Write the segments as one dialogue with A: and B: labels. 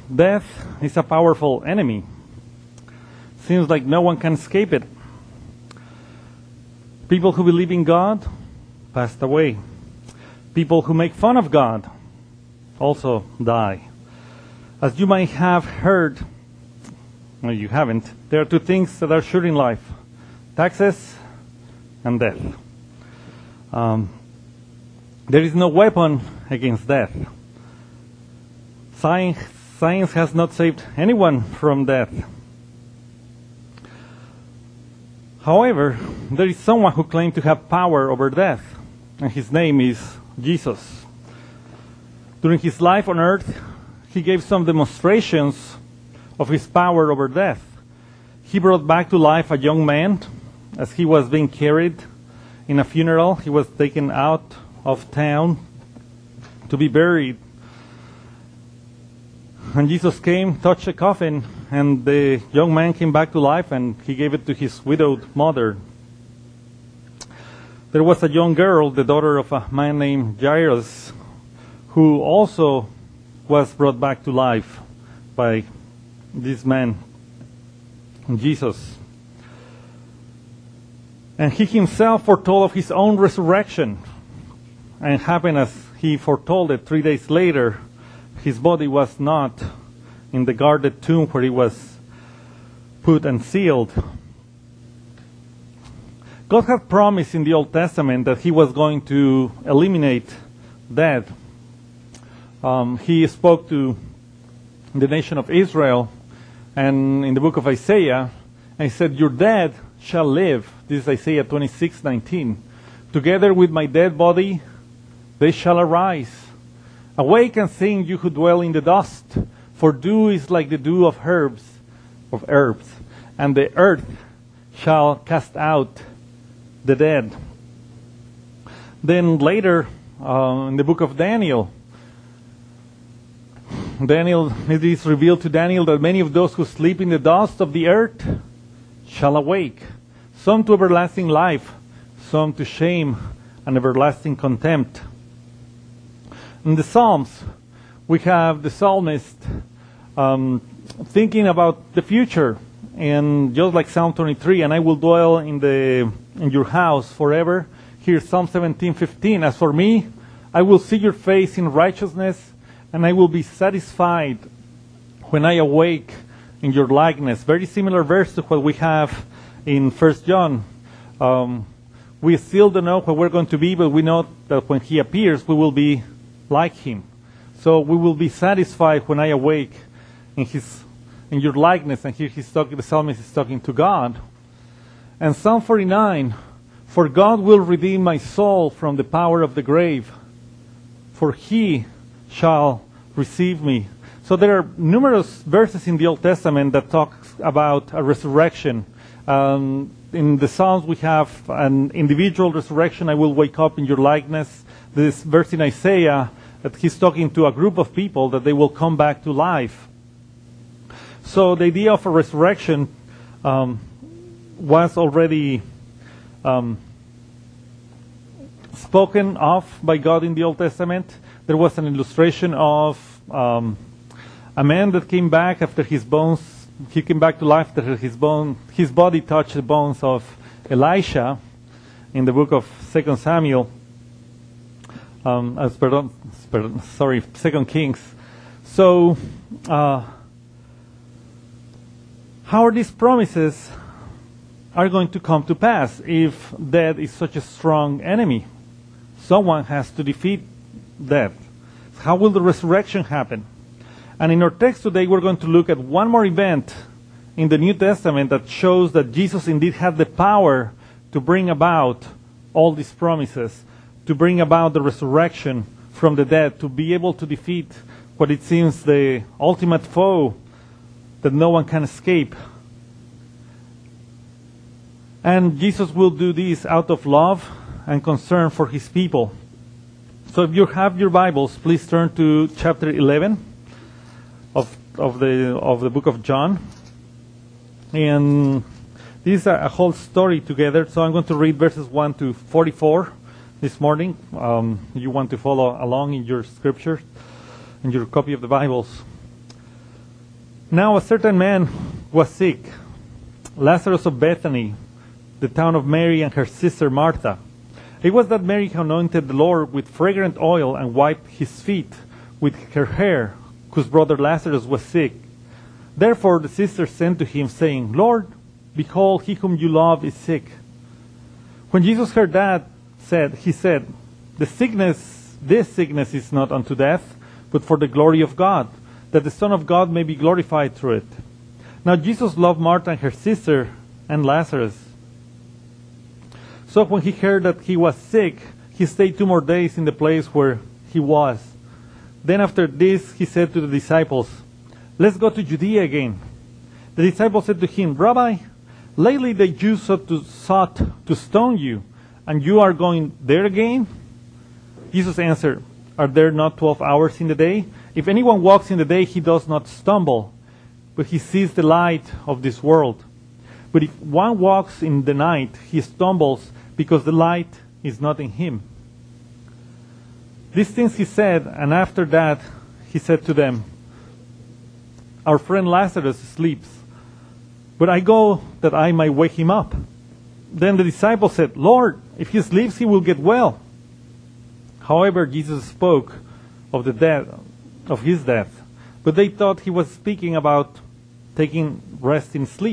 A: Death is a powerful enemy. Seems like no one can escape it. People who believe in God passed away. People who make fun of God also die. As you might have heard, well, you haven't, there are two things that are sure in life: taxes and death. There is no weapon against death. Science has not saved anyone from death. However, there is someone who claims to have power over death, and his name is Jesus. During his life on earth, he gave some demonstrations of his power over death. He brought back to life a young man as he was being carried in a funeral. He was taken out of town to be buried. And Jesus came, touched the coffin, and the young man came back to life, and he gave it to his widowed mother. There was a young girl, the daughter of a man named Jairus, who also was brought back to life by this man, Jesus. And he himself foretold of his own resurrection. And it happened as he foretold it. 3 days later, his body was not in the guarded tomb where he was put and sealed. God had promised in the Old Testament that he was going to eliminate death. He spoke to the nation of Israel, and in the book of Isaiah, and he said, "Your dead shall live." This is Isaiah 26:19. "Together with my dead body, they shall arise. Awake and sing, you who dwell in the dust, for dew is like the dew of herbs, and the earth shall cast out the dead." Then later, in the book of Daniel, it is revealed to Daniel that many of those who sleep in the dust of the earth shall awake, some to everlasting life, some to shame and everlasting contempt. In the Psalms, we have the psalmist thinking about the future, and just like Psalm 23, "And I will dwell in your house forever." Here's Psalm 17:15, "As for me, I will see your face in righteousness, and I will be satisfied when I awake in your likeness." Very similar verse to what we have in 1 John. We still don't know what we're going to be, but we know that when he appears, we will be like him. So we will be satisfied when I awake in your likeness. And here the psalmist is talking to God. And Psalm 49, "For God will redeem my soul from the power of the grave, for he shall receive me." So there are numerous verses in the Old Testament that talk about a resurrection. In the Psalms we have an individual resurrection, "I will wake up in your likeness." This verse in Isaiah, that he's talking to a group of people that they will come back to life. So the idea of a resurrection was already spoken of by God in the Old Testament. There was an illustration of a man that came back after his bones. He came back to life after his body touched the bones of Elisha in the book of 2 Samuel. 2 Kings. So, how are these promises are going to come to pass if death is such a strong enemy? Someone has to defeat death. How will the resurrection happen? And in our text today, we're going to look at one more event in the New Testament that shows that Jesus indeed had the power to bring about all these promises, to bring about the resurrection from the dead, to be able to defeat what it seems the ultimate foe that no one can escape. And Jesus will do this out of love and concern for his people. So if you have your Bibles, please turn to chapter 11 of the book of John. And this is a whole story together. So I'm going to read verses 1 to 44 this morning. You want to follow along in your scripture, in your copy of the Bibles. Now a certain man was sick, Lazarus of Bethany, the town of Mary and her sister Martha. It was that Mary who anointed the Lord with fragrant oil and wiped his feet with her hair, whose brother Lazarus was sick. Therefore the sisters sent to him, saying, Lord, behold, he whom you love is sick. When Jesus heard that, he said, this sickness is not unto death, but for the glory of God, that the Son of God may be glorified through it. Now Jesus loved Martha and her sister and Lazarus. So when he heard that he was sick, he stayed 2 more days in the place where he was. Then after this he said to the disciples, let's go to Judea again. The disciples said to him, Rabbi, lately the Jews sought to stone you, and you are going there again? Jesus answered, are there not 12 hours in the day? If anyone walks in the day, he does not stumble, but he sees the light of this world. But if one walks in the night, he stumbles, because the light is not in him. These things he said, and after that he said to them, our friend Lazarus sleeps, but I go that I might wake him up. Then the disciples said, Lord, if he sleeps, he will get well. However, Jesus spoke of his death, but they thought he was speaking about taking rest in sleep.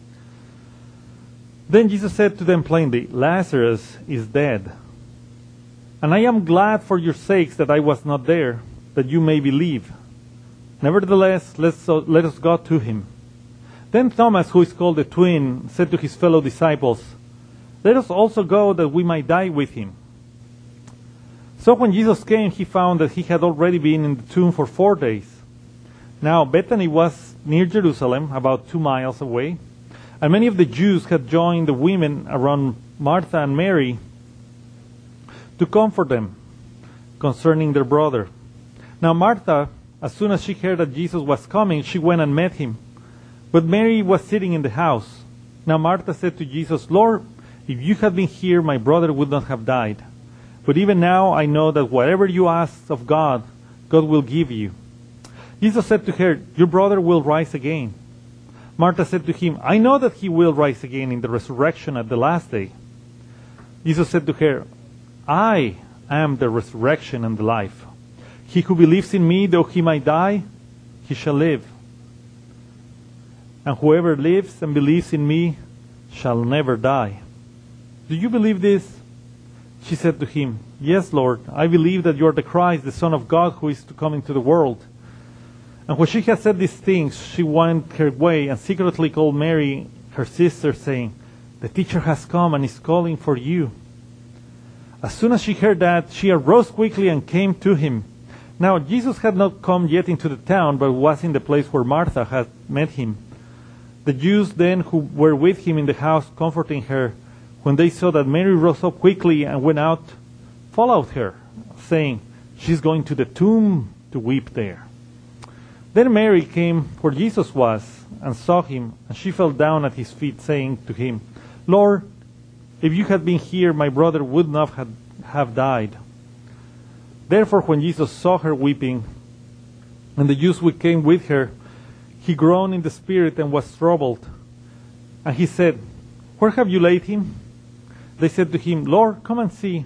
A: Then Jesus said to them plainly, Lazarus is dead, and I am glad for your sakes that I was not there, that you may believe. Nevertheless, let us go to him. Then Thomas, who is called the twin, said to his fellow disciples, let us also go that we might die with him. So when Jesus came, he found that he had already been in the tomb for 4 days. Now Bethany was near Jerusalem, about 2 miles away, and many of the Jews had joined the women around Martha and Mary to comfort them concerning their brother. Now Martha, as soon as she heard that Jesus was coming, she went and met him. But Mary was sitting in the house. Now Martha said to Jesus, Lord, if you had been here, my brother would not have died. But even now I know that whatever you ask of God, God will give you. Jesus said to her, your brother will rise again. Martha said to him, I know that he will rise again in the resurrection at the last day. Jesus said to her, I am the resurrection and the life. He who believes in me, though he might die, he shall live. And whoever lives and believes in me shall never die. Do you believe this? She said to him, Yes, Lord, I believe that you are the Christ, the Son of God, who is to come into the world. And when she had said these things, she went her way and secretly called Mary, her sister, saying, The teacher has come and is calling for you. As soon as she heard that, she arose quickly and came to him. Now Jesus had not come yet into the town, but was in the place where Martha had met him. The Jews then who were with him in the house comforting her, when they saw that Mary rose up quickly and went out, followed her, saying, She is going to the tomb to weep there. Then Mary came where Jesus was and saw him, and she fell down at his feet, saying to him, Lord, if you had been here, my brother would not have died. Therefore, when Jesus saw her weeping, and the Jews who came with her, he groaned in the spirit and was troubled. And he said, Where have you laid him? They said to him, Lord, come and see.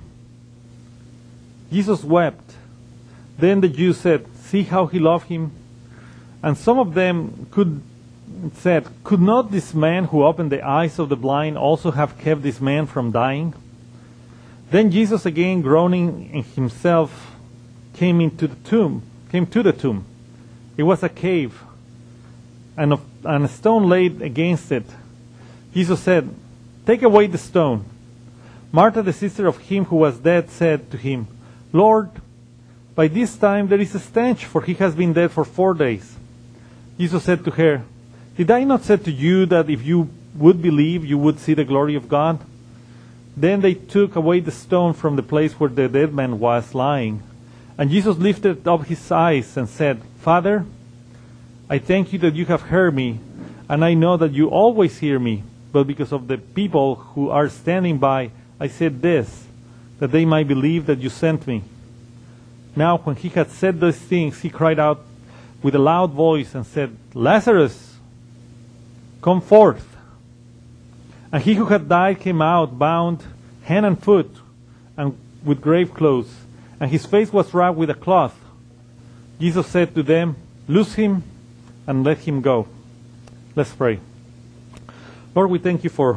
A: Jesus wept. Then the Jews said, See how he loved him. And some of them said, Could not this man who opened the eyes of the blind also have kept this man from dying? Then Jesus, again groaning in himself, came to the tomb. It was a cave, and a stone laid against it. Jesus said, Take away the stone. Martha, the sister of him who was dead, said to him, Lord, by this time there is a stench, for he has been dead for 4 days. Jesus said to her, Did I not say to you that if you would believe, you would see the glory of God? Then they took away the stone from the place where the dead man was lying. And Jesus lifted up his eyes and said, Father, I thank you that you have heard me, and I know that you always hear me. But because of the people who are standing by, I said this, that they might believe that you sent me. Now when he had said those things, he cried out, with a loud voice and said, Lazarus, come forth. And he who had died came out, bound hand and foot, and with grave clothes, and his face was wrapped with a cloth. Jesus said to them, Loose him and let him go. Let's pray. Lord, we thank you for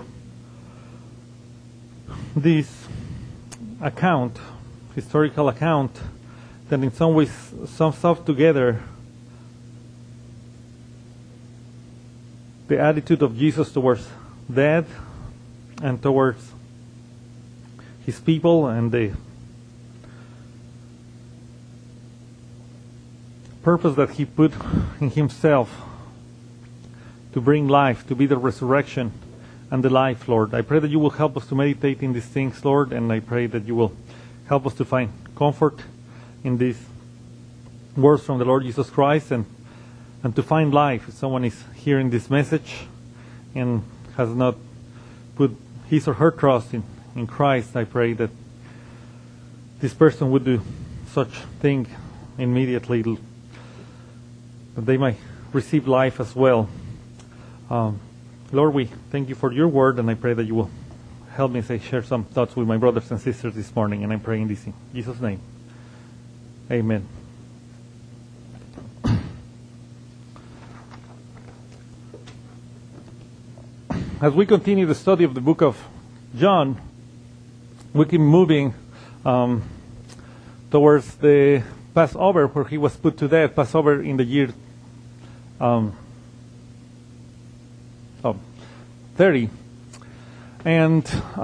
A: this account, historical account, that in some ways sums up together the attitude of Jesus towards death and towards his people and the purpose that he put in himself to bring life, to be the resurrection and the life, Lord. I pray that you will help us to meditate in these things, Lord, and I pray that you will help us to find comfort in these words from the Lord Jesus Christ and to find life. If someone is hearing this message and has not put his or her trust in Christ, I pray that this person would do such thing immediately, that they might receive life as well. Lord, we thank you for your word, and I pray that you will help me as I share some thoughts with my brothers and sisters this morning, and I'm praying this in Jesus' name. Amen. As we continue the study of the book of John, we keep moving towards the Passover, where he was put to death, Passover in the year 30. And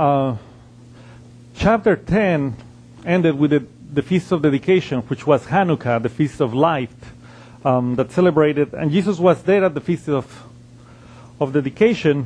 A: chapter 10 ended with the Feast of Dedication, which was Hanukkah, the Feast of Light, that celebrated. And Jesus was there at the Feast of Dedication.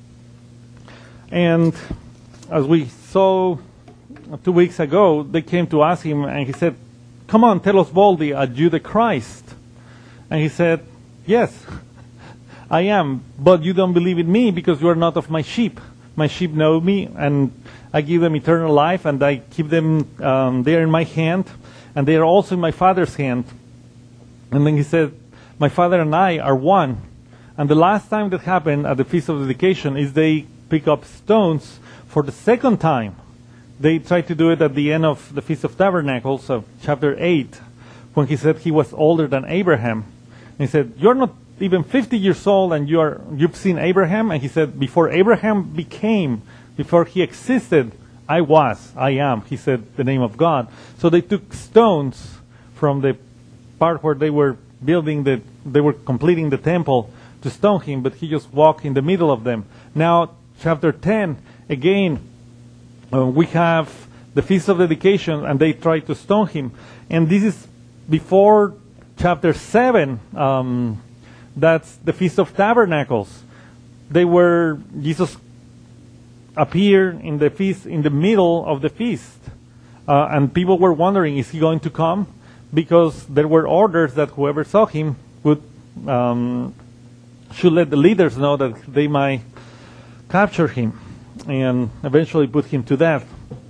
A: And as we saw 2 weeks ago, they came to ask him, and he said, Come on, tell us boldly, are you the Christ? And he said, Yes, I am, but you don't believe in me because you are not of my sheep. My sheep know me, and I give them eternal life, and I keep them there in my hand, and they are also in my Father's hand. And then he said, my Father and I are one. And the last time that happened at the Feast of Dedication is they pick up stones for the second time. They tried to do it at the end of the Feast of Tabernacles of chapter 8, when he said he was older than Abraham. And he said, you're not even 50 years old and you've seen Abraham? And he said, before Abraham became, before he existed, I am. He said the name of God. So they took stones from the part where they were they were completing the temple to stone him, but he just walked in the middle of them. Now, chapter 10, again, we have the Feast of Dedication, and they tried to stone him. And this is before chapter 7, that's the Feast of Tabernacles. Jesus appeared in the feast, in the middle of the feast. And people were wondering, is he going to come? Because there were orders that whoever saw him should let the leaders know that they might capture him and eventually put him to death.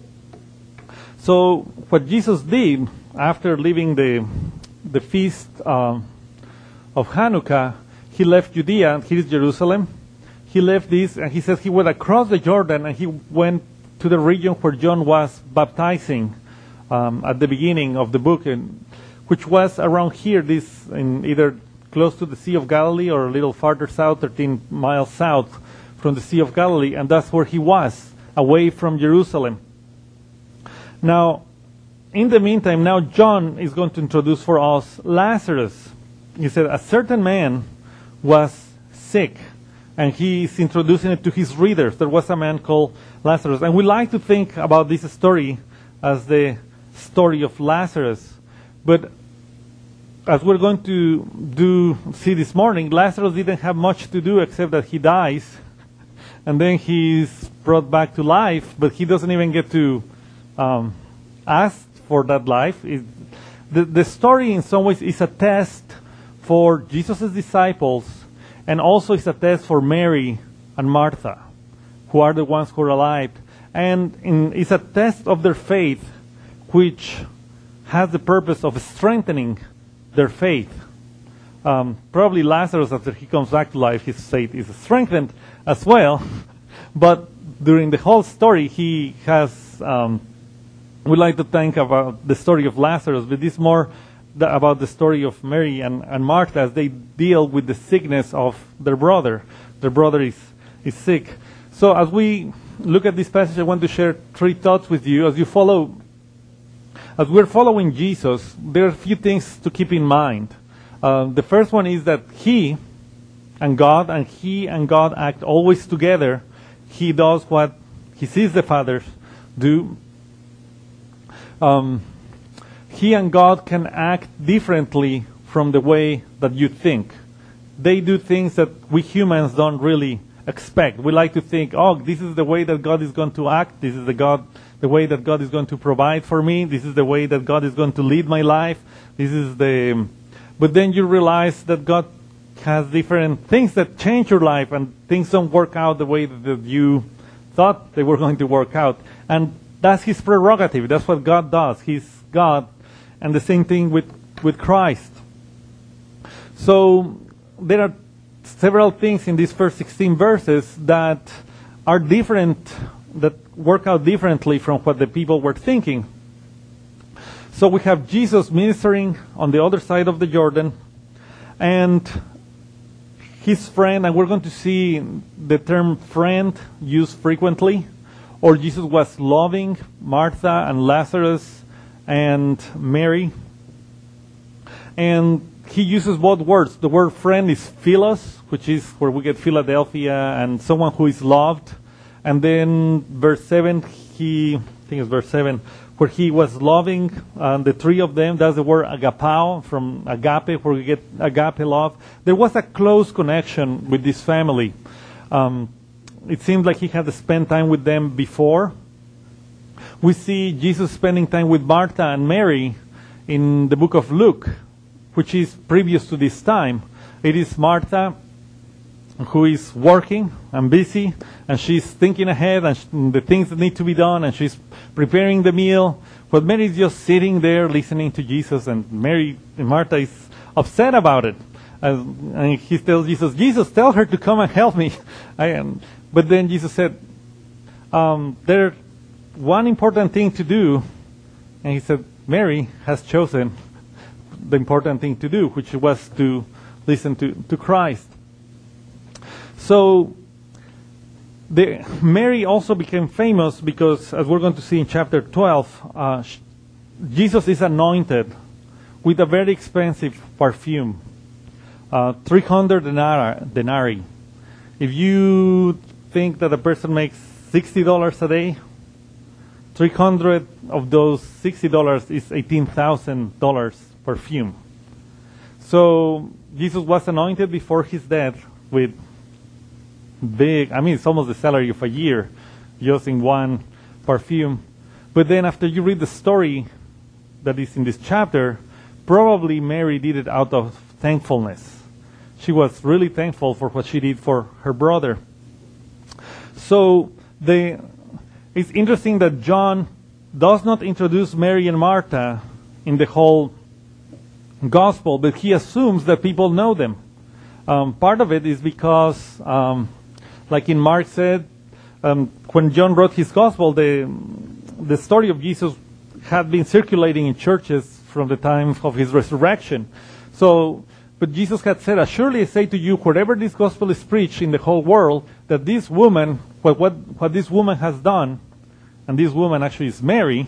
A: So what Jesus did after leaving the feast of Hanukkah, he left Judea. Here is Jerusalem. He left this, and he says he went across the Jordan, and he went to the region where John was baptizing at the beginning of the book, which was around here, in either close to the Sea of Galilee or a little farther south, 13 miles south from the Sea of Galilee, and that's where he was, away from Jerusalem. Now, in the meantime, now John is going to introduce for us Lazarus. He said a certain man was sick, and he's introducing it to his readers. There was a man called Lazarus, and we like to think about this story as the story of Lazarus. But as we're going to see this morning, Lazarus didn't have much to do except that he dies, and then he's brought back to life, but he doesn't even get to ask for that life. The story in some ways is a test for Jesus' disciples, and also is a test for Mary and Martha, who are the ones who are alive. And it's a test of their faith, which has the purpose of strengthening their faith. Probably Lazarus, after he comes back to life, his faith is strengthened as well. But during the whole story, he has, we like to think about the story of Lazarus, but this more about the story of Mary and Martha as they deal with the sickness of their brother. Their brother is sick. So as we look at this passage, I want to share 3 thoughts with you. As we're following Jesus, there are a few things to keep in mind. The first one is that he and God act always together. He does what he sees the Father do. He and God can act differently from the way that you think. They do things that we humans don't really expect. We like to think, oh, this is the way that God is going to act. This is the way that God is going to provide for me. This is the way that God is going to lead my life. But then you realize that God has different things that change your life, and things don't work out the way that you thought they were going to work out. And that's his prerogative. That's what God does. He's God. And the same thing with Christ. So there are several things in these first 16 verses that are different, that work out differently from what the people were thinking. So we have Jesus ministering on the other side of the Jordan, and his friend, and we're going to see the term friend used frequently, or Jesus was loving Martha and Lazarus and Mary. And he uses both words. The word friend is philos, which is where we get Philadelphia, and someone who is loved. And then verse 7, I think it's verse 7, where he was loving the 3 of them. That's the word agapao, from agape, where we get agape love. There was a close connection with this family. It seems like he had spent time with them before. We see Jesus spending time with Martha and Mary in the book of Luke, which is previous to this time. It is Martha who is working and busy, and she's thinking ahead and the things that need to be done, and she's preparing the meal. But Mary is just sitting there listening to Jesus, and Martha is upset about it. And he tells Jesus, tell her to come and help me. But then Jesus said, there's one important thing to do. And he said, Mary has chosen the important thing to do, which was to listen to Christ. So Mary also became famous because, as we're going to see in chapter 12, Jesus is anointed with a very expensive perfume, 300 denarii. If you think that a person makes $60 a day, 300 of those $60 is $18,000 perfume. So Jesus was anointed before his death with it's almost the salary of a year just in one perfume. But then after you read the story that is in this chapter, probably Mary did it out of thankfulness. She was really thankful for what she did for her brother. So it's interesting that John does not introduce Mary and Martha in the whole gospel, but he assumes that people know them. Part of it is because, like in Mark said, when John wrote his gospel, the story of Jesus had been circulating in churches from the time of his resurrection. But Jesus had said, "Surely I say to you, wherever this gospel is preached in the whole world, that this woman, what this woman has done," and this woman actually is Mary,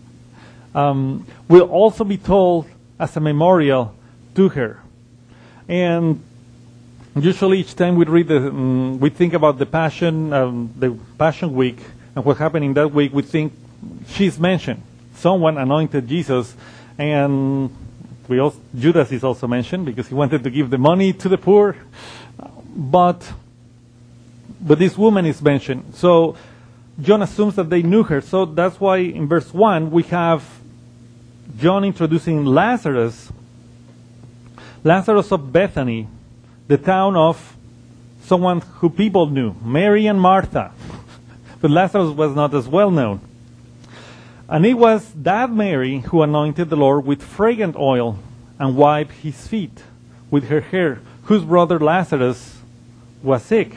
A: will also be told as a memorial to her. And usually each time we read we think about the Passion Week, and what happened in that week, we think she's mentioned. Someone anointed Jesus, and Judas is also mentioned because he wanted to give the money to the poor. But this woman is mentioned. So John assumes that they knew her. So that's why in verse 1 we have John introducing Lazarus of Bethany, the town of someone who people knew, Mary and Martha. But Lazarus was not as well known. And it was that Mary who anointed the Lord with fragrant oil and wiped his feet with her hair, whose brother Lazarus was sick.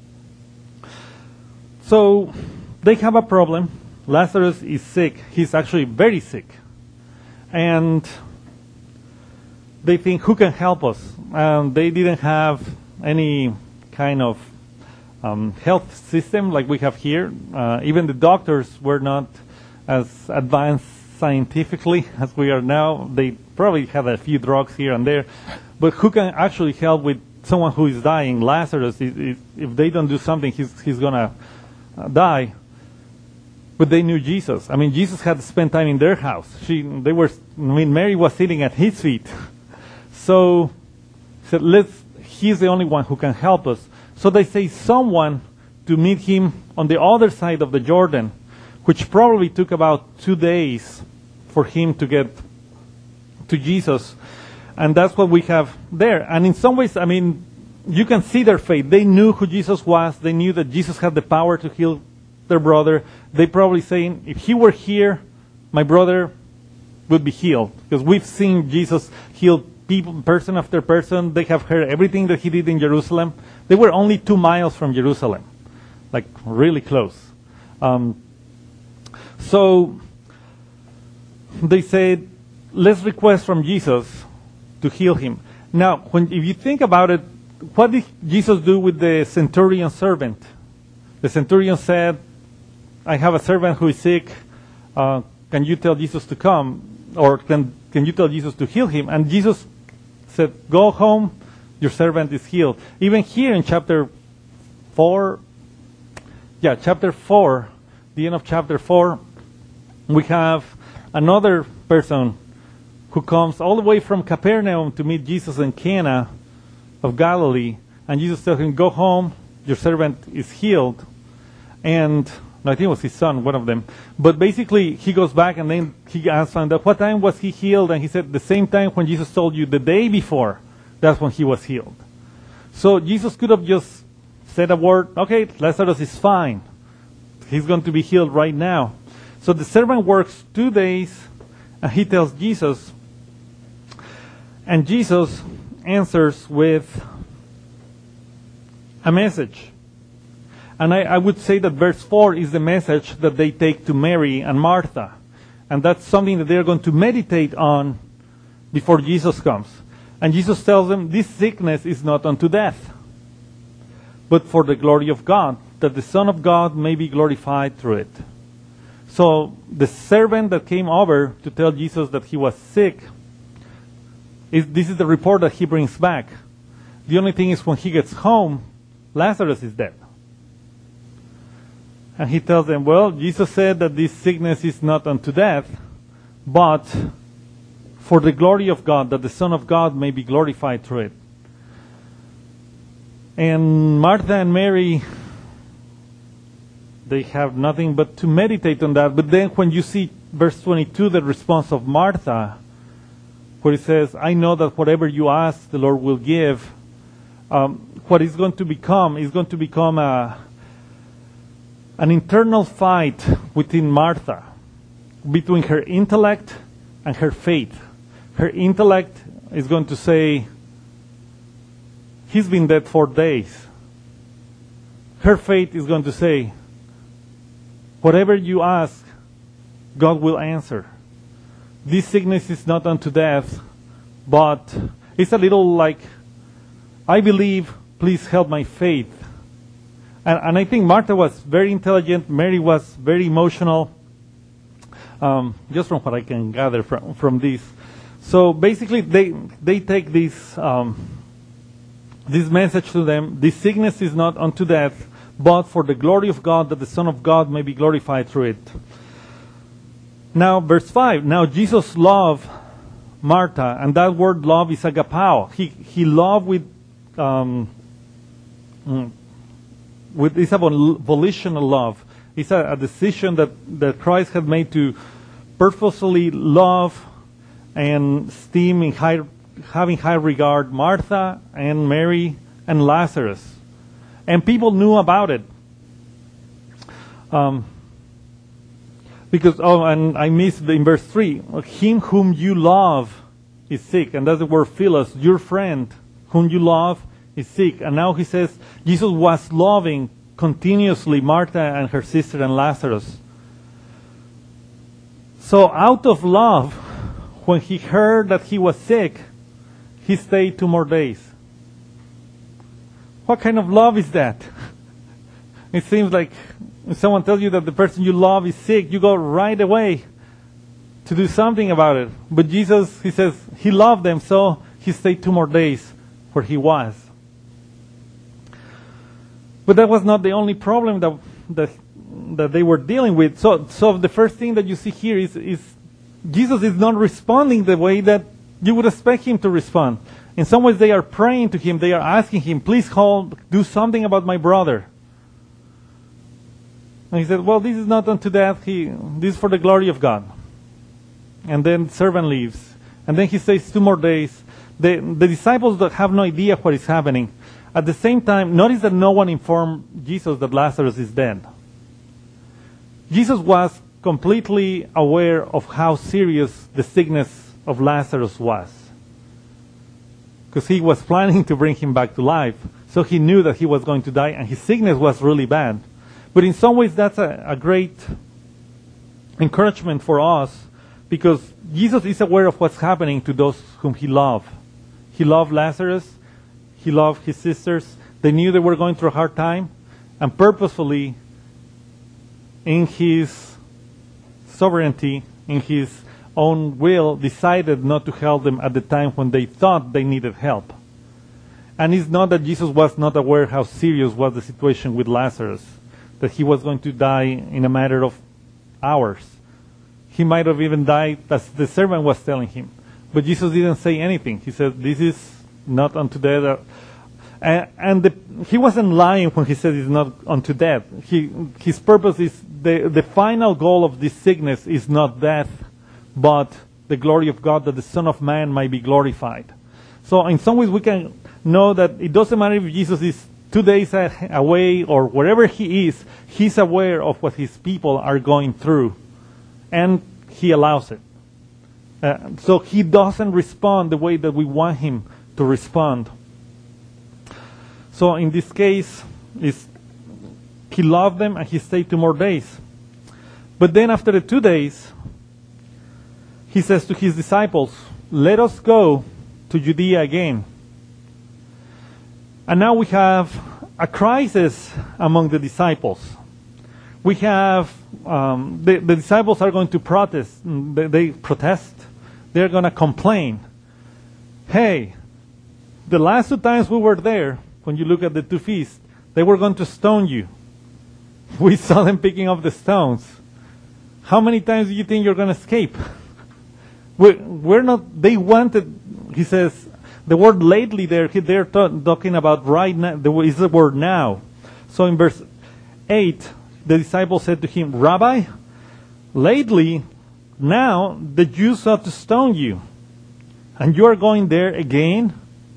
A: So they have a problem. Lazarus is sick. He's actually very sick. And they think, who can help us? They didn't have any kind of health system like we have here. Even the doctors were not as advanced scientifically as we are now. They probably had a few drugs here and there. But who can actually help with someone who is dying? Lazarus, if they don't do something, he's going to die. But they knew Jesus. I mean, Jesus had spent time in their house. Mary was sitting at his feet. So said, he's the only one who can help us. So they say someone to meet him on the other side of the Jordan, which probably took about 2 days for him to get to Jesus. And that's what we have there. And in some ways, I mean, you can see their faith. They knew who Jesus was. They knew that Jesus had the power to heal their brother. They probably saying, if he were here, my brother would be healed. Because we've seen Jesus heal people, person after person. They have heard everything that he did in Jerusalem. They were only 2 miles from Jerusalem, like really close. So they said, let's request from Jesus to heal him. Now, if you think about it, what did Jesus do with the centurion servant? The centurion said, I have a servant who is sick. Can you tell Jesus to come? Or can you tell Jesus to heal him? And Jesus said, go home, your servant is healed. Even here in chapter 4, the end of chapter 4, we have another person who comes all the way from Capernaum to meet Jesus in Cana of Galilee. And Jesus tells him, go home, your servant is healed. And I think it was his son, one of them. But basically, he goes back and then he asks him, what time was he healed? And he said, the same time when Jesus told you the day before, that's when he was healed. So Jesus could have just said a word, okay, Lazarus is fine. He's going to be healed right now. So the servant works 2 days and he tells Jesus, and Jesus answers with a message. And I would say that verse 4 is the message that they take to Mary and Martha. And that's something that they're going to meditate on before Jesus comes. And Jesus tells them, this sickness is not unto death, but for the glory of God, that the Son of God may be glorified through it. So the servant that came over to tell Jesus that he was sick, this is the report that he brings back. The only thing is when he gets home, Lazarus is dead. And he tells them, well, Jesus said that this sickness is not unto death, but for the glory of God, that the Son of God may be glorified through it. And Martha and Mary, they have nothing but to meditate on that. But then when you see verse 22, the response of Martha, where it says, I know that whatever you ask, the Lord will give. What is going to become an internal fight within Martha, between her intellect and her faith. Her intellect is going to say, he's been dead 4 days. Her faith is going to say, whatever you ask, God will answer. This sickness is not unto death, but it's a little like, I believe, please help my faith. And I think Martha was very intelligent. Mary was very emotional, just from what I can gather from this. So basically, they take this message to them. This sickness is not unto death, but for the glory of God, that the Son of God may be glorified through it. Now, verse 5. Now Jesus loved Martha, and that word love is agapao. He loved it's a volitional love. It's a decision that Christ had made to purposefully love and esteem in having high regard Martha and Mary and Lazarus. And people knew about it. And I missed in verse 3, him whom you love, is sick. And that's the word philos. Your friend, whom you love, is sick. And now he says Jesus was loving continuously Martha and her sister and Lazarus. So out of love, when he heard that he was sick, he stayed 2 more days. What kind of love is that? It seems like if someone tells you that the person you love is sick, you go right away to do something about it. But Jesus, he says, he loved them, so he stayed 2 more days where he was. But that was not the only problem that they were dealing with. So the first thing that you see here is Jesus is not responding the way that you would expect him to respond. In some ways they are praying to him, they are asking him, please do something about my brother. And he said, well, this is not unto death, this is for the glory of God. And then the servant leaves. And then he says 2 more days. The disciples have no idea what is happening. At the same time, notice that no one informed Jesus that Lazarus is dead. Jesus was completely aware of how serious the sickness of Lazarus was. Because he was planning to bring him back to life. So he knew that he was going to die and his sickness was really bad. But in some ways that's a great encouragement for us, because Jesus is aware of what's happening to those whom he loved. He loved Lazarus. He loved his sisters. They knew they were going through a hard time. And purposefully, in his sovereignty, in his own will, decided not to help them at the time when they thought they needed help. And it's not that Jesus was not aware how serious was the situation with Lazarus, that he was going to die in a matter of hours. He might have even died as the servant was telling him. But Jesus didn't say anything. He said, this is not unto death. He wasn't lying when he said it's not unto death. His purpose is, the final goal of this sickness is not death, but the glory of God, that the Son of Man might be glorified. So in some ways we can know that it doesn't matter if Jesus is 2 days away or wherever he is, he's aware of what his people are going through. And he allows it. So he doesn't respond the way that we want him to respond. So in this case, he loved them and he stayed 2 more days. But then after the 2 days, he says to his disciples, let us go to Judea again. And now we have a crisis among the disciples. We have, the disciples are going to protest. They protest. They're going to complain. Hey, the last 2 times we were there, when you look at the 2 feasts, they were going to stone you. We saw them picking up the stones. How many times do you think you're going to escape? We're not, they wanted, he says, the word lately they're talking about right now, is the word now. So in verse 8, the disciples said to him, Rabbi, lately, now the Jews sought to stone you, and you are going there again?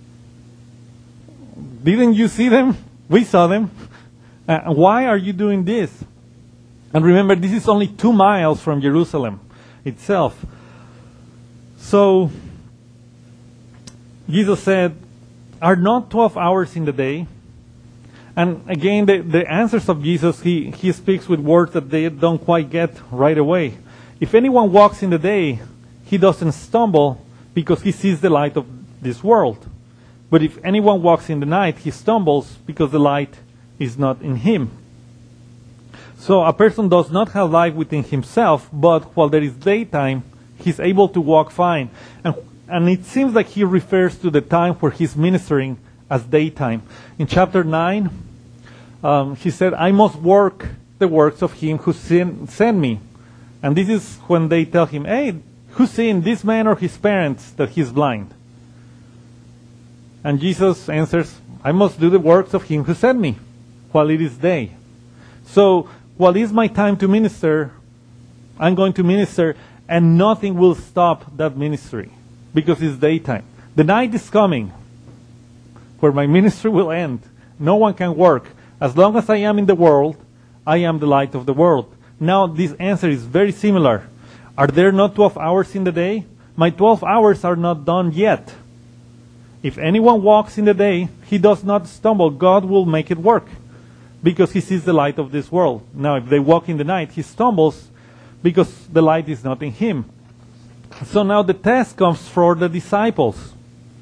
A: Didn't you see them? We saw them. Why are you doing this? And remember, this is only 2 miles from Jerusalem itself. So, Jesus said, are not 12 hours in the day? And again, the answers of Jesus, he speaks with words that they don't quite get right away. If anyone walks in the day, he doesn't stumble because he sees the light of this world. But if anyone walks in the night, he stumbles because the light is not in him. So a person does not have light within himself, but while there is daytime, he's able to walk fine. And it seems like he refers to the time where he's ministering as daytime. In chapter 9, he said, I must work the works of him who sent me. And this is when they tell him, hey, who's seen this man or his parents that he's blind? And Jesus answers, I must do the works of him who sent me while it is day. So while it is my time to minister, I'm going to minister, and nothing will stop that ministry because it's daytime. The night is coming where my ministry will end. No one can work. As long as I am in the world, I am the light of the world. Now this answer is very similar. Are there not 12 hours in the day? My 12 hours are not done yet. If anyone walks in the day, he does not stumble. God will make it work, because he sees the light of this world. Now, if they walk in the night, he stumbles because the light is not in him. So now the test comes for the disciples.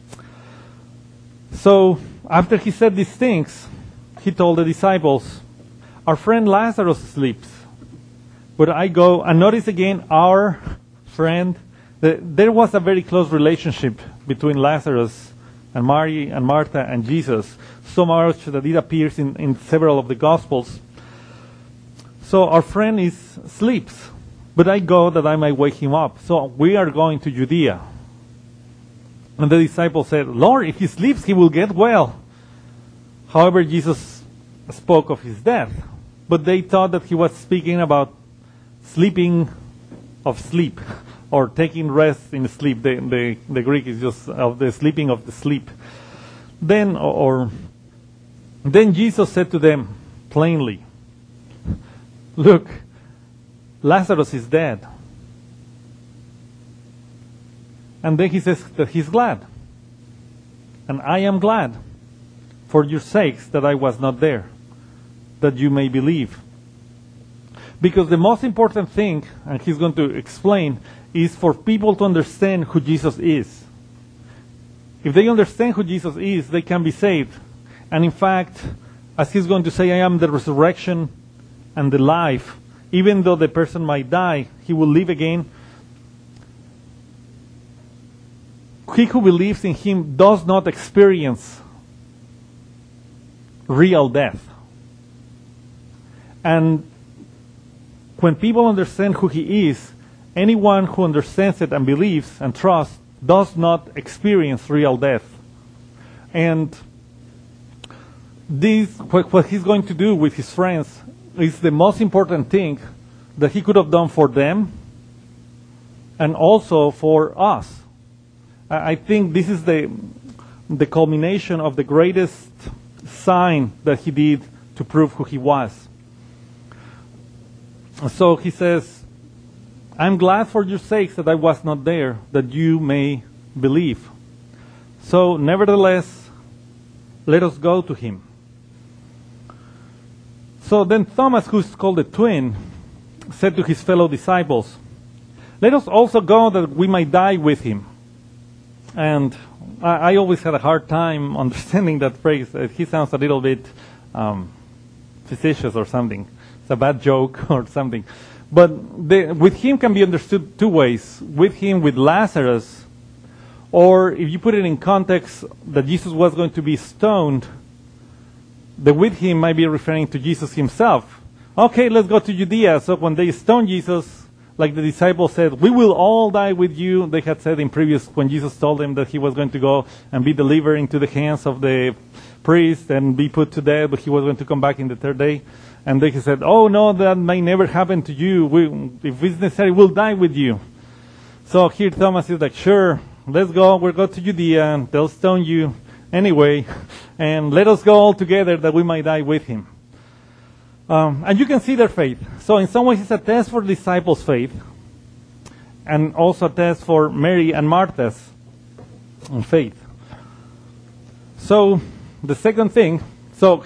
A: So after he said these things, he told the disciples, our friend Lazarus sleeps, but I go, and notice again, our friend, there was a very close relationship between Lazarus and Mary and Martha and Jesus, so much that it appears in several of the Gospels. So our friend sleeps, but I go that I might wake him up. So we are going to Judea. And the disciples said, Lord, if he sleeps, he will get well. However, Jesus spoke of his death, but they thought that he was speaking about sleeping of sleep, or taking rest in sleep. The Greek is just of the sleeping of the sleep. Then Jesus said to them plainly, look, Lazarus is dead. And then he says that he's glad. And I am glad for your sakes that I was not there, that you may believe. Because the most important thing, and he's going to explain, is for people to understand who Jesus is. If they understand who Jesus is, they can be saved. And in fact, as he's going to say, I am the resurrection and the life. Even though the person might die, he will live again. He who believes in him does not experience real death. And when people understand who he is, anyone who understands it and believes and trusts does not experience real death. And what he's going to do with his friends is the most important thing that he could have done for them and also for us. I think this is the culmination of the greatest sign that he did to prove who he was. So he says, I'm glad for your sakes that I was not there, that you may believe. So nevertheless, let us go to him. So then Thomas, who is called the twin, said to his fellow disciples, let us also go that we might die with him. And I always had a hard time understanding that phrase. He sounds a little bit facetious or something. It's a bad joke or something. But with him can be understood two ways. With him, with Lazarus, or if you put it in context that Jesus was going to be stoned, the with him might be referring to Jesus himself. Okay, let's go to Judea. So when they stoned Jesus, like the disciples said, we will all die with you. They had said in previous, when Jesus told them that he was going to go and be delivered into the hands of the priest and be put to death, but he was going to come back in the third day. And they said, oh no, that may never happen to you. If it's necessary, we'll die with you. So here Thomas is like, sure, let's go. We'll go to Judea and they'll stone you anyway. And let us go all together that we might die with him. And you can see their faith. So in some ways it's a test for disciples' faith. And also a test for Mary and Martha's faith. So the second thing, so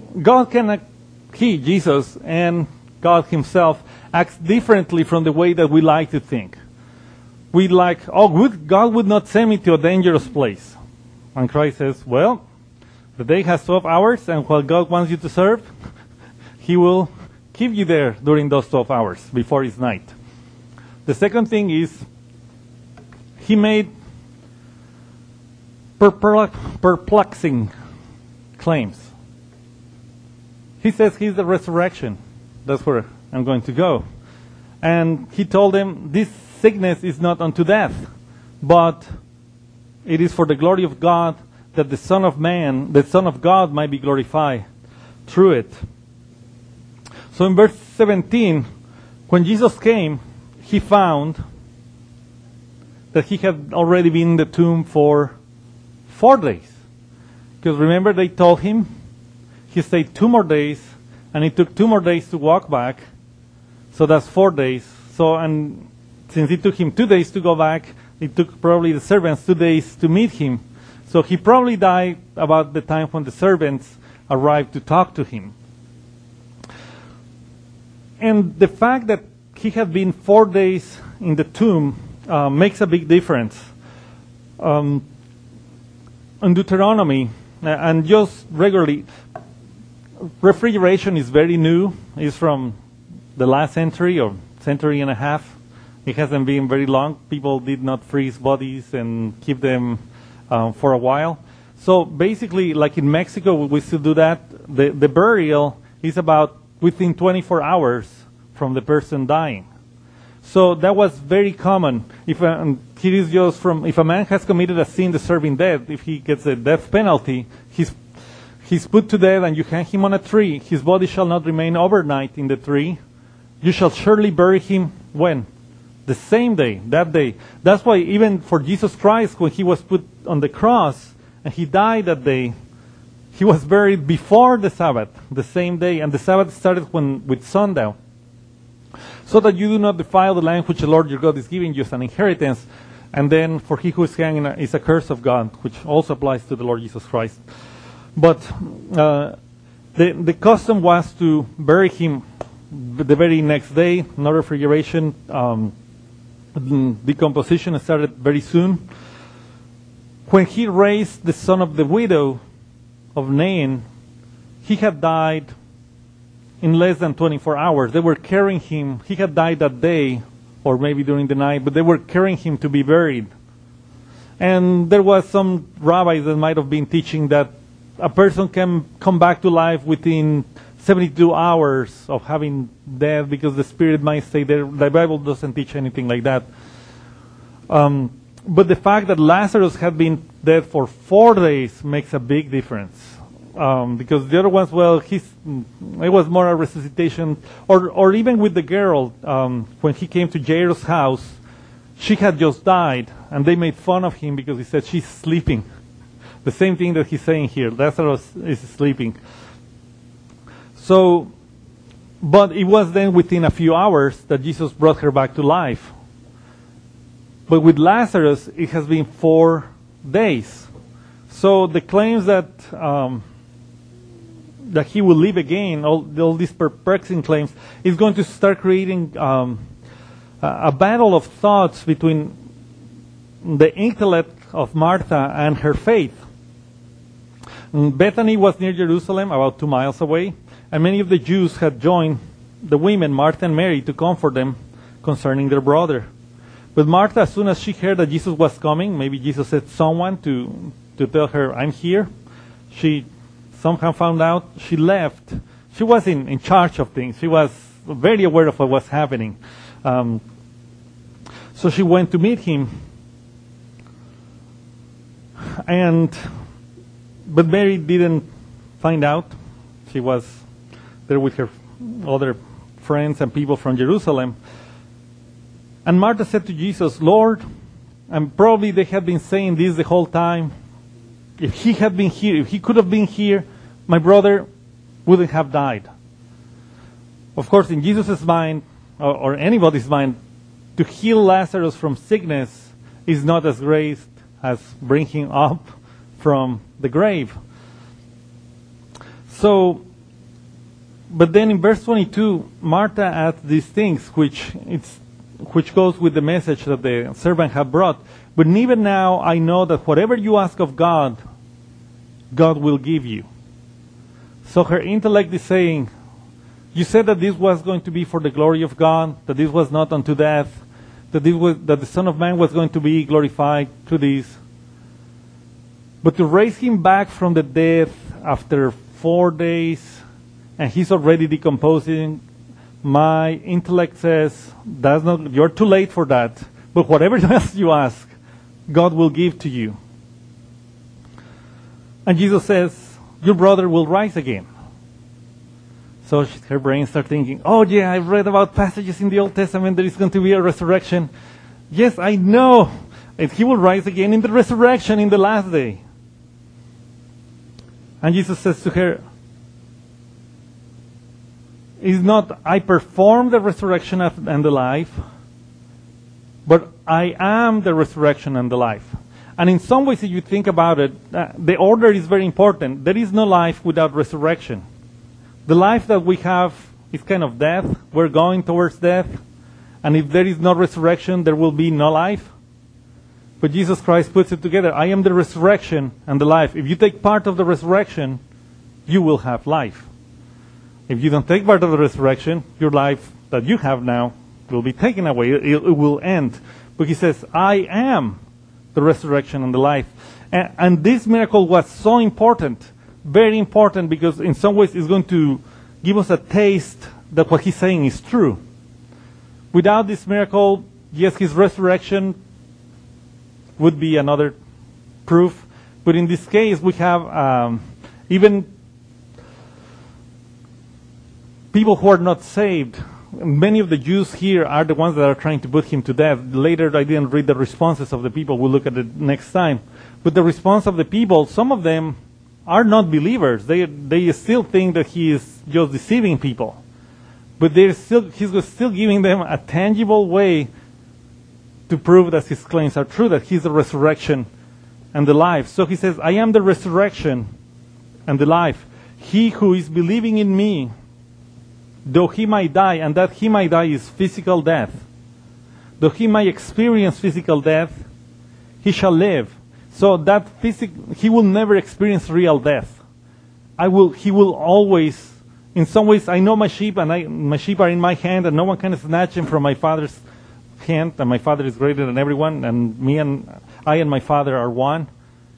A: Jesus and God himself acts differently from the way that we like to think. We like, God would not send me to a dangerous place. And Christ says, well, the day has 12 hours, and while God wants you to serve, he will keep you there during those 12 hours before it's night. The second thing is, he made perplexing claims. He says he's the resurrection. That's where I'm going to go. And he told them, this sickness is not unto death, but it is for the glory of God, that the Son of God might be glorified through it. So in verse 17, when Jesus came, he found that he had already been in the tomb for 4 days. Because remember, they told him, he stayed 2 more days, and it took 2 more days to walk back. So that's 4 days. So, and since it took him 2 days to go back, it took probably the servants 2 days to meet him. So he probably died about the time when the servants arrived to talk to him. And the fact that he had been 4 days in the tomb makes a big difference. In Deuteronomy, and just regularly, refrigeration is very new. It's from the last century or century and a half. It hasn't been very long. People did not freeze bodies and keep them for a while. So basically, like in Mexico, we still do that. The burial is about within 24 hours from the person dying. So that was very common. If a man has committed a sin deserving death, if he gets a death penalty, he's put to death and you hang him on a tree. His body shall not remain overnight in the tree. You shall surely bury him when? The same day, that day. That's why even for Jesus Christ, when he was put on the cross and he died that day, he was buried before the Sabbath, the same day. And the Sabbath started with sundown. So that you do not defile the land which the Lord your God is giving you as an inheritance. And then for he who is hanging is a curse of God, which also applies to the Lord Jesus Christ. But the custom was to bury him the very next day. No refrigeration. Decomposition started very soon. When he raised the son of the widow of Nain, he had died in less than 24 hours. They were carrying him. He had died that day, or maybe during the night, but they were carrying him to be buried. And there was some rabbis that might have been teaching that a person can come back to life within 72 hours of having death because the spirit might stay there. The Bible doesn't teach anything like that. But the fact that Lazarus had been dead for 4 days makes a big difference. Because the other ones, well, it was more a resuscitation. Or even with the girl, when he came to Jairus' house, she had just died, and they made fun of him because he said she's sleeping. The same thing that he's saying here, Lazarus is sleeping. So, but it was then within a few hours that Jesus brought her back to life. But with Lazarus, it has been 4 days. So the claims that he will live again, all these perplexing claims, is going to start creating a battle of thoughts between the intellect of Martha and her faith. Bethany was near Jerusalem, about 2 miles away, and many of the Jews had joined the women, Martha and Mary, to comfort them concerning their brother. But Martha, as soon as she heard that Jesus was coming, maybe Jesus said someone to tell her, I'm here, she somehow found out, she left. She was in charge of things. She was very aware of what was happening. So she went to meet him. But Mary didn't find out. She was there with her other friends and people from Jerusalem. And Martha said to Jesus, Lord, and probably they had been saying this the whole time, if he had been here, if he could have been here, my brother wouldn't have died. Of course, in Jesus' mind, or anybody's mind, to heal Lazarus from sickness is not as great as bring him up from the grave. So, but then in verse 22, Martha adds these things, which goes with the message that the servant had brought. But even now I know that whatever you ask of God, God will give you. So her intellect is saying, you said that this was going to be for the glory of God, that this was not unto death, that the Son of Man was going to be glorified through this. But to raise him back from the dead after 4 days, and he's already decomposing, my intellect says, you're too late for that. But whatever else you ask, God will give to you. And Jesus says, your brother will rise again. So her brain starts thinking, oh yeah, I've read about passages in the Old Testament there is going to be a resurrection. Yes, I know. And he will rise again in the resurrection in the last day. And Jesus says to her, is not I perform the resurrection and the life, but I am the resurrection and the life. And in some ways, if you think about it, the order is very important. There is no life without resurrection. The life that we have is kind of death. We're going towards death. And if there is no resurrection, there will be no life. But Jesus Christ puts it together. I am the resurrection and the life. If you take part of the resurrection, you will have life. If you don't take part of the resurrection, your life that you have now will be taken away. It will end. But he says, I am the resurrection and the life. And this miracle was so important, very important, because in some ways it's going to give us a taste that what he's saying is true. Without this miracle, yes, his resurrection would be another proof. But in this case, we have even people who are not saved. Many of the Jews here are the ones that are trying to put him to death. Later, I didn't read the responses of the people. We'll look at it next time. But the response of the people, some of them are not believers. They still think that he is just deceiving people. But he's still giving them a tangible way to prove that his claims are true, that he's the resurrection and the life. So he says, I am the resurrection and the life. He who is believing in me, though he might die, and that he might die is physical death. Though he might experience physical death, he shall live. So that he will never experience real death. He will always, in some ways, I know my sheep, and my sheep are in my hand, and no one can snatch them from my Father's hand, and my Father is greater than everyone, and I and my Father are one.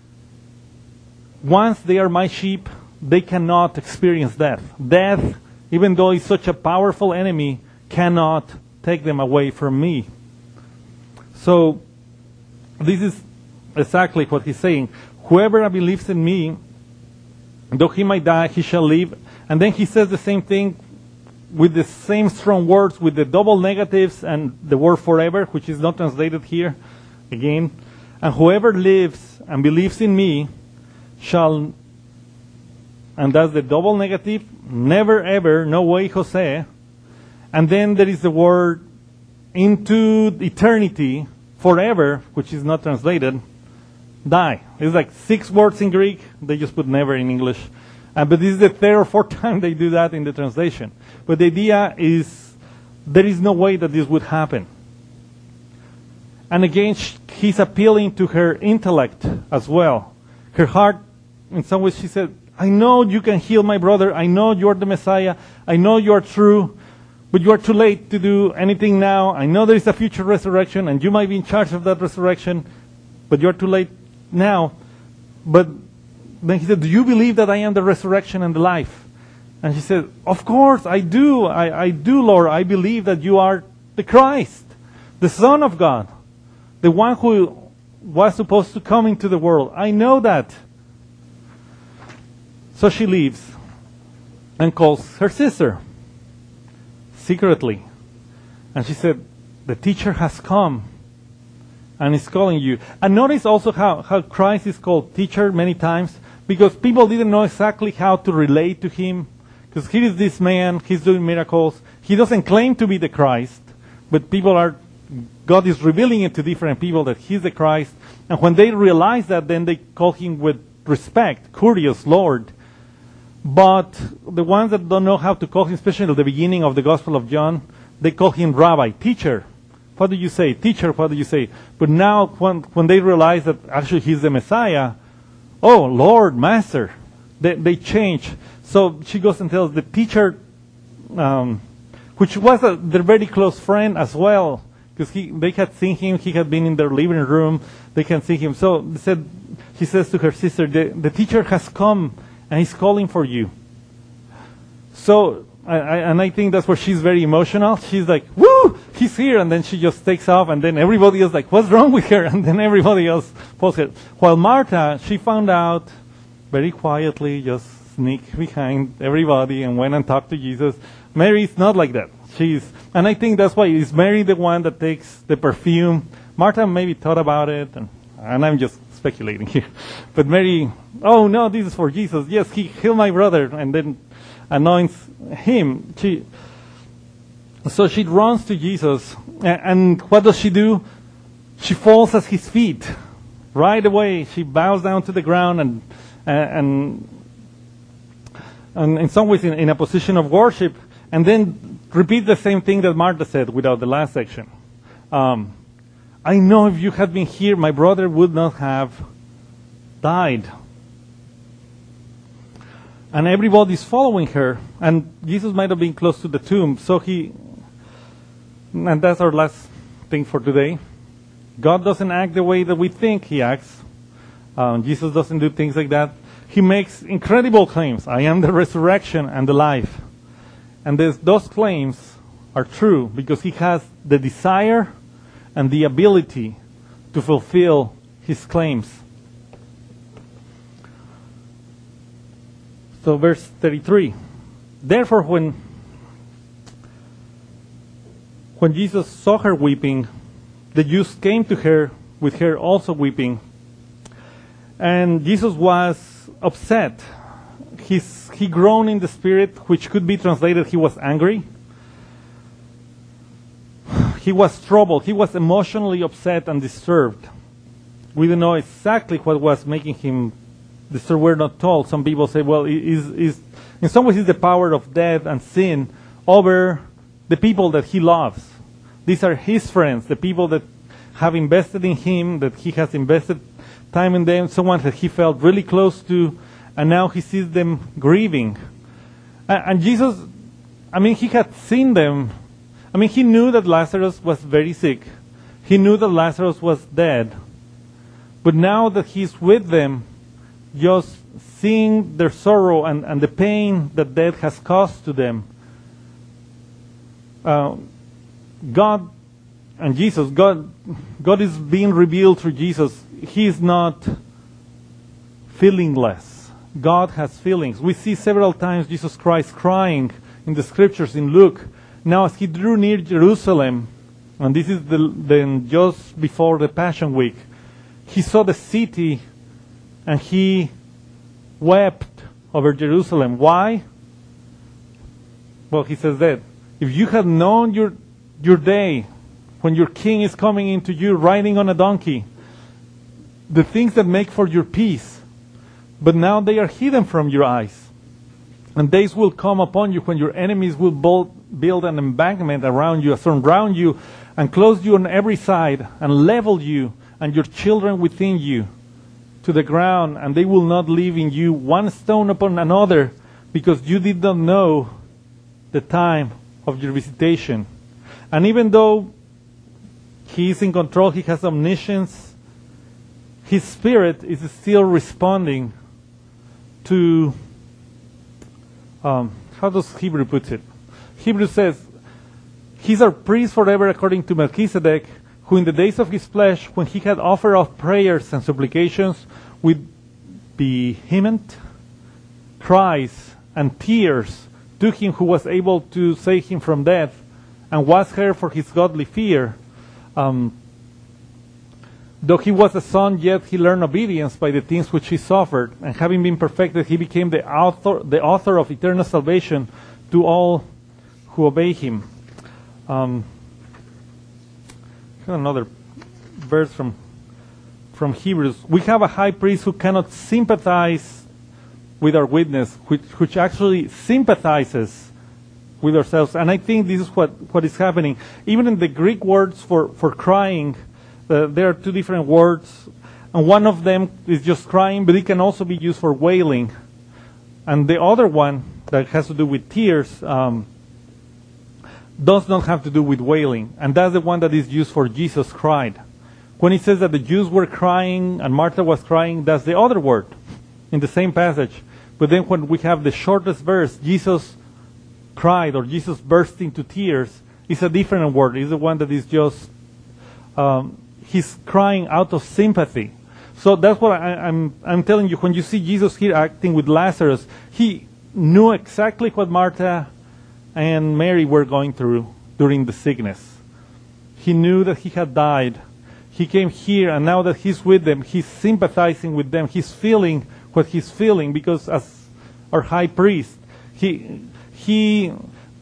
A: Once they are my sheep, they cannot experience death. Death, even though it's such a powerful enemy, cannot take them away from me. So, this is exactly what he's saying. Whoever believes in me, though he might die, he shall live. And then he says the same thing with the same strong words, with the double negatives and the word forever, which is not translated here again. And whoever lives and believes in me shall, and that's the double negative, never ever, no way, Jose. And then there is the word into eternity, forever, which is not translated, die. It's like 6 words in Greek. They just put never in English. But this is the 3rd or 4th time they do that in the translation. But the idea is there is no way that this would happen. And again, he's appealing to her intellect as well. Her heart, in some ways, she said, I know you can heal my brother. I know you're the Messiah. I know you are true. But you are too late to do anything now. I know there is a future resurrection, and you might be in charge of that resurrection. But you're too late now. But then he said, do you believe that I am the resurrection and the life? And she said, of course, I do. I do, Lord. I believe that you are the Christ, the Son of God, the one who was supposed to come into the world. I know that. So she leaves and calls her sister secretly. And she said, the teacher has come and is calling you. And notice also how Christ is called teacher many times, because people didn't know exactly how to relate to him. Because here is this man, he's doing miracles. He doesn't claim to be the Christ, but God is revealing it to different people that he's the Christ. And when they realize that, then they call him with respect, courteous Lord. But the ones that don't know how to call him, especially at the beginning of the Gospel of John, they call him Rabbi, teacher. What do you say? Teacher, what do you say? But now when they realize that actually he's the Messiah, oh, Lord, Master, they change. So she goes and tells the teacher, which was their very close friend as well, because they had seen him, he had been in their living room, they can see him. So she says to her sister, the teacher has come and he's calling for you. So, I think that's where she's very emotional. She's like, woo, he's here. And then she just takes off, and then everybody else like, what's wrong with her? And then everybody else pulls her. While Martha, she found out very quietly, just sneak behind everybody and went and talked to Jesus. Mary is not like that. And I think that's why is Mary the one that takes the perfume. Martha maybe thought about it, and I'm just speculating here. But Mary, oh no, this is for Jesus. Yes, he healed my brother, and then anoints him. So she runs to Jesus, and what does she do? She falls at his feet. Right away, she bows down to the ground and in some ways in a position of worship, and then repeat the same thing that Martha said without the last section. I know if you had been here, my brother would not have died. And everybody's following her, and Jesus might have been close to the tomb, and that's our last thing for today. God doesn't act the way that we think he acts. Jesus doesn't do things like that. He makes incredible claims. I am the resurrection and the life. And those claims are true because he has the desire and the ability to fulfill his claims. So verse 33. Therefore, when Jesus saw her weeping, the Jews came to her with her also weeping. And Jesus was upset. He groaned in the spirit, which could be translated, he was angry. He was troubled. He was emotionally upset and disturbed. We don't know exactly what was making him disturbed. We're not told. Some people say, well, in some ways it's the power of death and sin over the people that he loves. These are his friends, the people that have invested in him, that he has invested time in them, someone that he felt really close to, and now he sees them grieving. And Jesus, he had seen them. He knew that Lazarus was very sick. He knew that Lazarus was dead. But now that he's with them, just seeing their sorrow and the pain that death has caused to them, God and Jesus, God is being revealed through Jesus. He is not feelingless. God has feelings. We see several times Jesus Christ crying in the scriptures in Luke. Now as he drew near Jerusalem, and this is then just before the Passion Week, he saw the city and he wept over Jerusalem. Why? Well, he says that if you had known your day when your king is coming into you riding on a donkey, the things that make for your peace, but now they are hidden from your eyes. And days will come upon you when your enemies will build an embankment around you, surround you, and close you on every side, and level you and your children within you to the ground, and they will not leave in you one stone upon another, because you did not know the time of your visitation. And even though he is in control, he has omniscience, his spirit is still responding to, how does Hebrew put it? Hebrew says, he's our priest forever according to Melchizedek, who in the days of his flesh, when he had offered up prayers and supplications with vehement cries and tears to him who was able to save him from death, and was heard for his godly fear. Though he was a son, yet he learned obedience by the things which he suffered, and having been perfected, he became the author of eternal salvation to all who obey him. Another verse from Hebrews. We have a high priest who cannot sympathize with our weakness, which actually sympathizes with ourselves. And I think this is what is happening. Even in the Greek words for crying, there are two different words. And one of them is just crying, but it can also be used for wailing. And the other one that has to do with tears does not have to do with wailing. And that's the one that is used for Jesus cried. When it says that the Jews were crying and Martha was crying, that's the other word in the same passage. But then when we have the shortest verse, Jesus cried or Jesus burst into tears, it's a different word. It's the one that is just, he's crying out of sympathy. So that's what I'm telling you. When you see Jesus here acting with Lazarus, he knew exactly what Martha and Mary were going through during the sickness. He knew that he had died. He came here, and now that he's with them, he's sympathizing with them. He's feeling what he's feeling, because as our high priest, the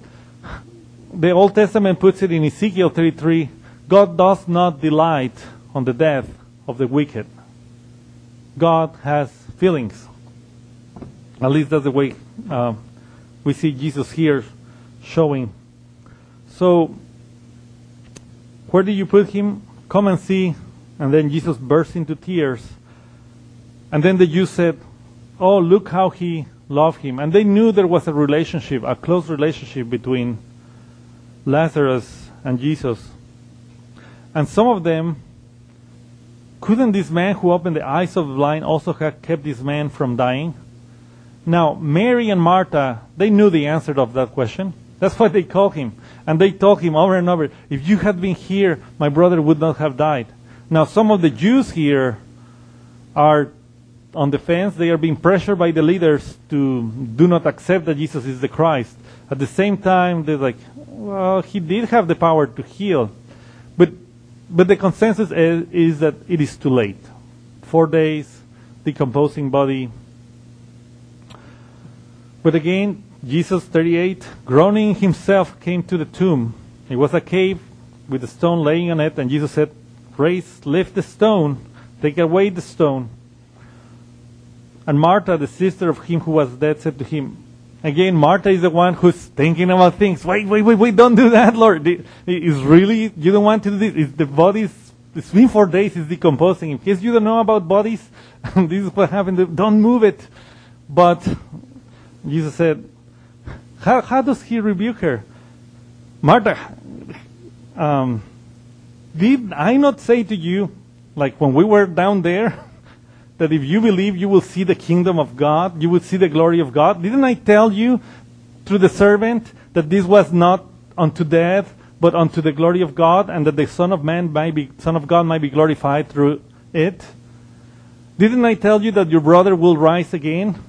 A: Old Testament puts it in Ezekiel 33, God does not delight on the death of the wicked. God has feelings. At least that's the way we see Jesus here showing. So, where do you put him? Come and see. And then Jesus burst into tears. And then the Jews said, oh, look how he loved him. And they knew there was a relationship, a close relationship between Lazarus and Jesus. And some of them, couldn't this man who opened the eyes of the blind also have kept this man from dying? Now, Mary and Martha, they knew the answer of that question. That's why they called him. And they told him over and over, if you had been here, my brother would not have died. Now, some of the Jews here are on the fence. They are being pressured by the leaders to do not accept that Jesus is the Christ. At the same time, they're like, well, he did have the power to heal. But the consensus is that it is too late. 4 days, decomposing body. But again, Jesus, 38, groaning himself, came to the tomb. It was a cave with a stone laying on it, and Jesus said, lift the stone, take away the stone. And Martha, the sister of him who was dead, said to him, again, Martha is the one who's thinking about things. Wait, don't do that, Lord. Is really, you don't want to do this? Is the body, it's been 4 days, it's decomposing. In case you don't know about bodies, this is what happened, don't move it. But Jesus said, how does he rebuke her? Martha, did I not say to you, like when we were down there, that if you believe, you will see the kingdom of God, you will see the glory of God? Didn't I tell you through the servant that this was not unto death, but unto the glory of God, and that the Son of God might be glorified through it? Didn't I tell you that your brother will rise again?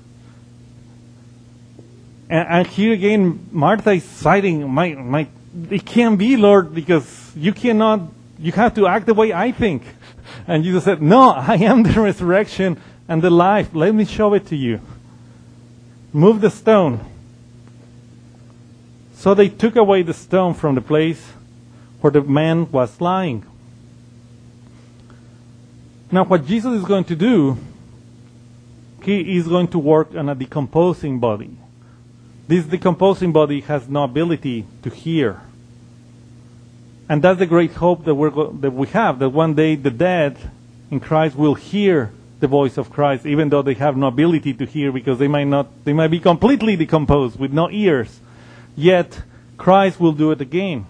A: And here again, Martha is citing, it can't be, Lord, because you have to act the way I think. And Jesus said, no, I am the resurrection and the life. Let me show it to you. Move the stone. So they took away the stone from the place where the man was lying. Now what Jesus is going to do, he is going to work on a decomposing body. This decomposing body has no ability to hear. And that's the great hope that we have, that one day the dead in Christ will hear the voice of Christ, even though they have no ability to hear, because they might be completely decomposed with no ears. Yet Christ will do it again.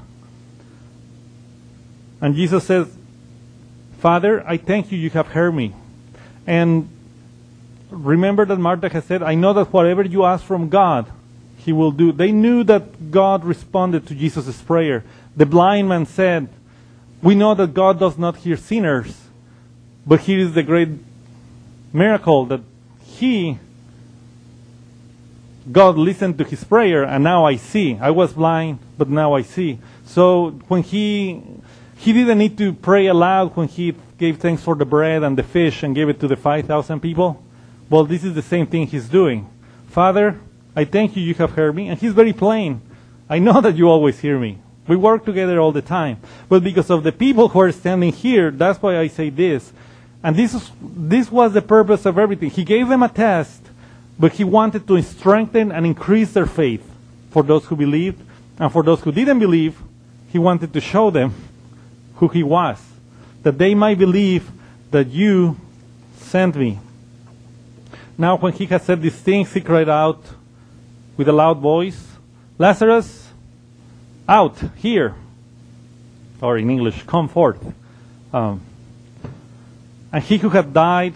A: And Jesus says, Father, I thank you have heard me. And remember that Martha has said, I know that whatever you ask from God, he will do. They knew that God responded to Jesus' prayer. The blind man said, we know that God does not hear sinners, but here is the great miracle that God listened to his prayer, and now I see. I was blind, but now I see. So when he didn't need to pray aloud when he gave thanks for the bread and the fish and gave it to the 5,000 people. Well, this is the same thing he's doing. Father, I thank you have heard me. And he's very plain. I know that you always hear me. We work together all the time. But because of the people who are standing here, that's why I say this. And this was the purpose of everything. He gave them a test, but he wanted to strengthen and increase their faith for those who believed. And for those who didn't believe, he wanted to show them who he was, that they might believe that you sent me. Now when he had said these things, he cried out with a loud voice, Lazarus, out, here. Or in English, come forth. And he who had died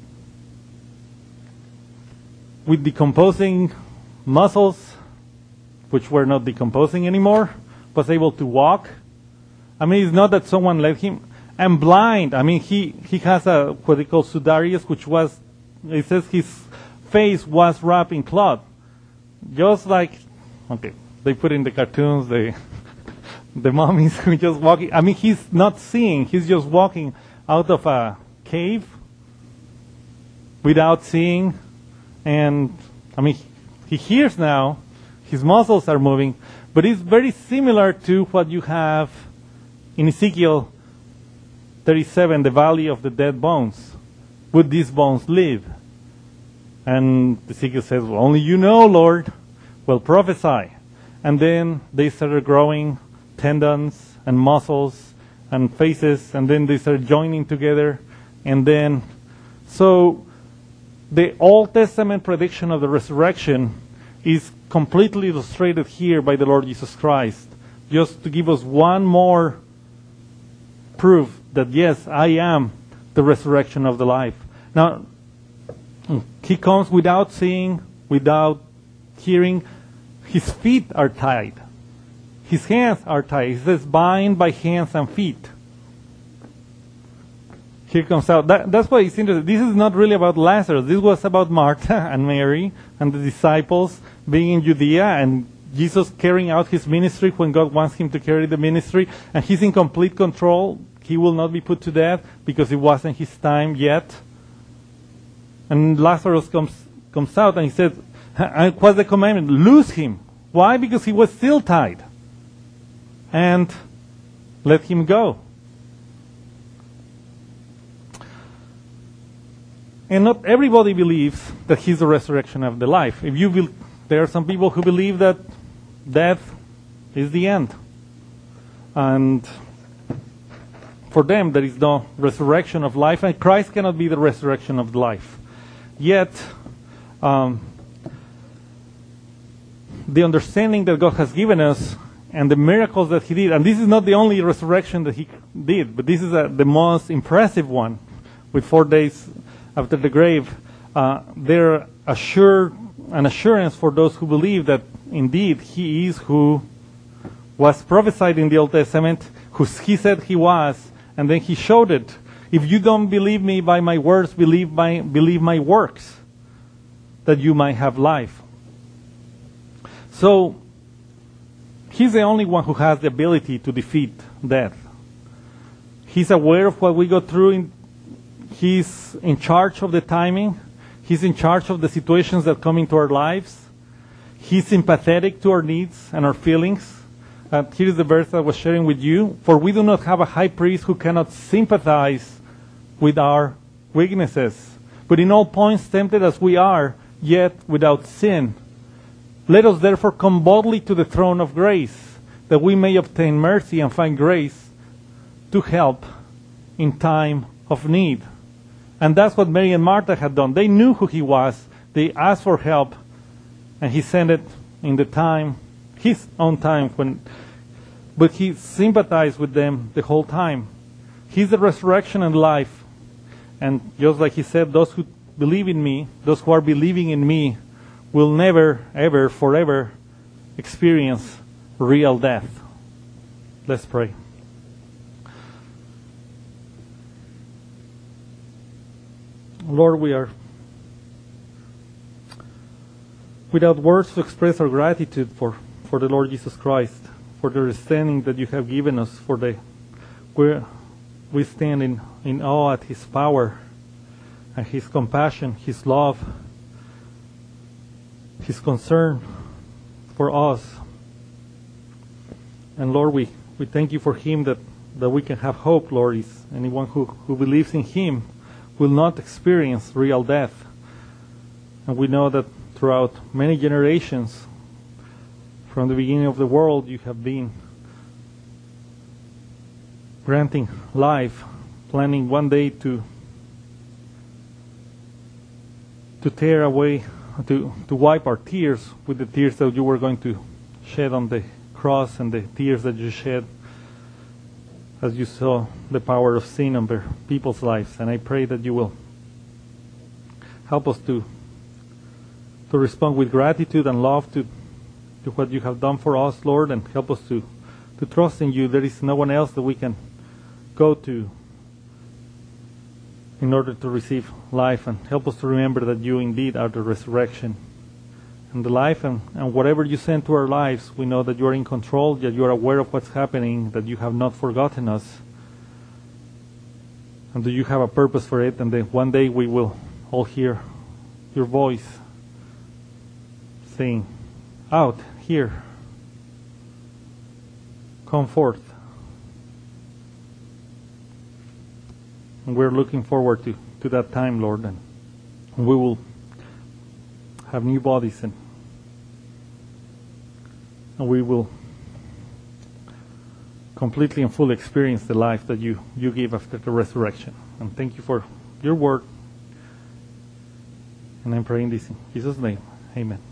A: with decomposing muscles, which were not decomposing anymore, was able to walk. I mean, it's not that someone led him. And blind, I mean, he has what they call sudarius, which was, it says his face was wrapped in cloth. Just like, okay, they put in the cartoons, the mummies who just walking. I mean, he's not seeing, he's just walking out of a cave without seeing. And, I mean, he hears now, his muscles are moving, but it's very similar to what you have in Ezekiel 37, the valley of the dead bones. Would these bones live? And Ezekiel says, well, only you know, Lord. Well, prophesy. And then they started growing tendons and muscles and faces, and then they started joining together. And then, so the Old Testament prediction of the resurrection is completely illustrated here by the Lord Jesus Christ, just to give us one more proof that, yes, I am the resurrection of the life. Now, he comes without seeing, without hearing. His feet are tied. His hands are tied. He says, bind by hands and feet. Here comes out. That's why it's interesting. This is not really about Lazarus. This was about Martha and Mary and the disciples being in Judea, and Jesus carrying out his ministry when God wants him to carry the ministry. And he's in complete control. He will not be put to death because it wasn't his time yet. And Lazarus comes out and he says, what's the commandment? Loose him. Why? Because he was still tied. And let him go. And not everybody believes that he's the resurrection of the life. There are some people who believe that death is the end. And for them, there is no resurrection of life, and Christ cannot be the resurrection of life. Yet, the understanding that God has given us and the miracles that he did, and this is not the only resurrection that he did, but this is the most impressive one, with 4 days after the grave. They're an assurance for those who believe that indeed he is who was prophesied in the Old Testament, who he said he was, and then he showed it. If you don't believe me by my words, believe my works, that you might have life. So, he's the only one who has the ability to defeat death. He's aware of what we go through. He's in charge of the timing. He's in charge of the situations that come into our lives. He's sympathetic to our needs and our feelings. Here's the verse I was sharing with you. For we do not have a high priest who cannot sympathize with our weaknesses, but in all points tempted as we are, yet without sin. Let us therefore come boldly to the throne of grace, that we may obtain mercy and find grace to help in time of need. And that's what Mary and Martha had done. They knew who he was. They asked for help, and he sent it in the time, his own time, but he sympathized with them the whole time. He's the resurrection and life. And just like he said, those who believe in me, those who are believing in me, will never, ever, forever experience real death. Let's pray. Lord, we are without words to express our gratitude for the Lord Jesus Christ, for the understanding that you have given us, we stand in awe at his power and his compassion, his love, his concern for us. And Lord, we thank you for him that we can have hope, Lord. Is anyone who believes in him will not experience real death. And we know that throughout many generations, from the beginning of the world, you have been granting life, planning one day to tear away, to wipe our tears with the tears that you were going to shed on the cross, and the tears that you shed as you saw the power of sin over people's lives. And I pray that you will help us to respond with gratitude and love to what you have done for us, Lord, and help us to trust in you. There is no one else that we can go to in order to receive life, and help us to remember that you indeed are the resurrection and the life, and whatever you send to our lives, we know that you are in control, that you are aware of what's happening, that you have not forgotten us, and that you have a purpose for it, and then one day we will all hear your voice saying, out, here, come forth. And we're looking forward to that time, Lord, and we will have new bodies, and we will completely and fully experience the life that you give after the resurrection. And thank you for your word. And I'm praying this in Jesus' name. Amen.